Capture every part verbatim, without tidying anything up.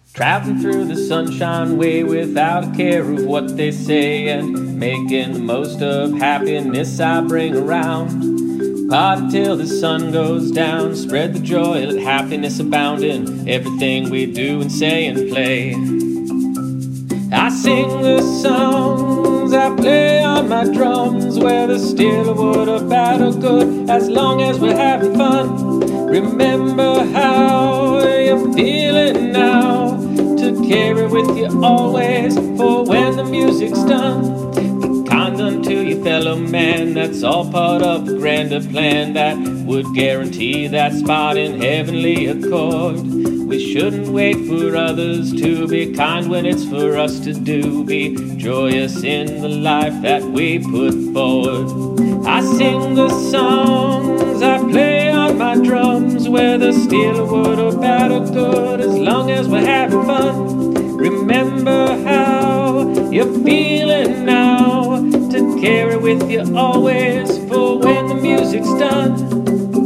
Traveling through the sunshine way without a care of what they say, and making the most of happiness I bring around. Party till the sun goes down, spread the joy, let happiness abound in everything we do and say and play. I sing the songs, I play on my drums, whether still or wood or bad or good, as long as we're having fun. Remember how you're feeling now, to carry with you always, for when the music's done. Be kind unto your fellow man, that's all part of the grander plan that would guarantee that spot in heavenly accord. We shouldn't wait for others to be kind when it's for us to do. Be joyous in the life that we put forward. I sing the songs, I play on my drums, whether steel or wood or bad or good, as long as we're having fun. Remember how you're feeling now, to carry with you always, for when the music's done.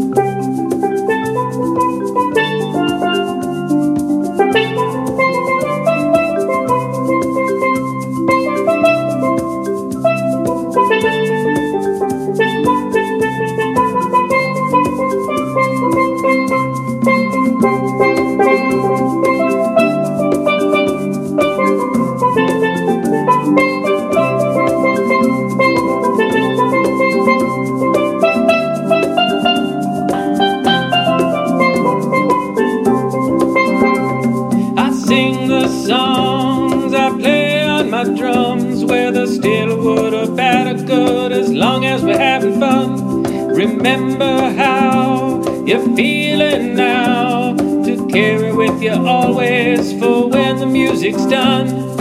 Songs I play on my drums, whether still or wood or bad or good, as long as we're having fun. Remember how you're feeling now, to carry with you always, for when the music's done.